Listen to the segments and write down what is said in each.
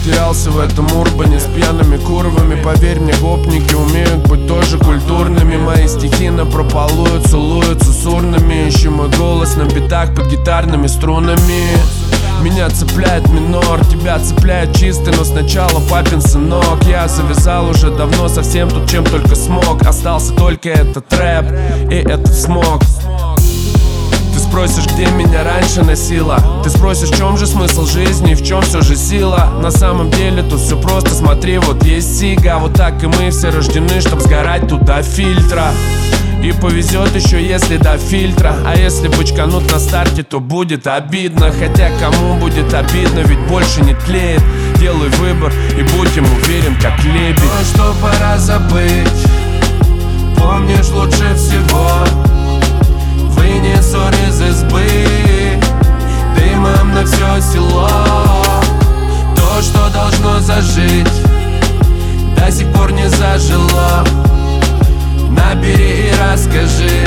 потерялся в этом урбане с пьяными курвами. Поверь мне, гопники умеют быть тоже культурными. Мои стихи напропалую целуются с урнами. Ищи мой голос на битах под гитарными струнами. Меня цепляет минор, тебя цепляет чистый, но сначала папин сынок. Я завязал уже давно совсем тут, чем только смог. Остался только этот рэп и этот смог. Ты спросишь, где меня раньше носило. Ты спросишь, в чем же смысл жизни и в чем все же сила. На самом деле тут все просто, смотри, вот есть сига. Вот так и мы все рождены, чтоб сгорать тут до фильтра. И повезет еще, если до фильтра. А если бычканут на старте, то будет обидно. Хотя кому будет обидно, ведь больше не тлеет. Делай выбор и будь ему уверен, как лебедь. То, что пора забыть, помнишь лучше всего. Вынь ссор из избы, дымом на все село. То, что должно зажить, до сих пор не зажило. Набери и расскажи,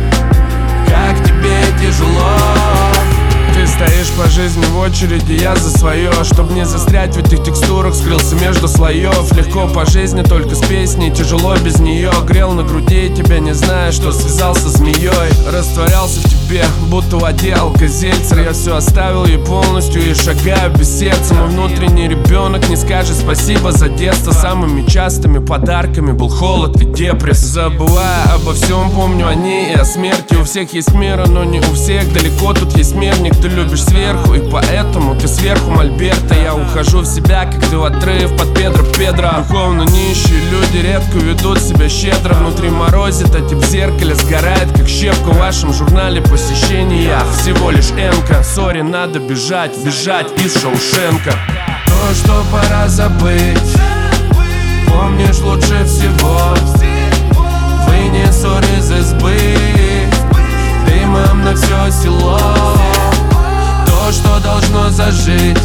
как тебе тяжело. Ты стоишь по жизни в очереди, я за свое. Чтоб не застрять в этих текстурах, скрылся между слоев. Легко по жизни, только с песней, тяжело без нее. Грел на груди тебя, не зная, что связался змеей. Растворялся в тебе, будто в воде алкозельцер. Я все оставил ей полностью и шагаю без сердца. Мой внутренний ребенок не скажет спасибо за детство. Самыми частыми подарками был холод и депресс. Забывая обо всем, помню о ней и о смерти. У всех есть мера, но не у всех. Далеко тут есть мирник. Ты любишь сверху, и поэтому ты сверху мольберта. Я ухожу в себя, как ты в отрыв под Педро. Духовно нищие люди редко ведут себя щедро. Внутри морозит, а тип в зеркале сгорает, как щепка. В вашем журнале посещения всего лишь энка. Сори, надо бежать из Шоушенка. То, что пора забыть, помнишь лучше всего. Вынь ссор из избы, дымом на все село. То, что должно зажить,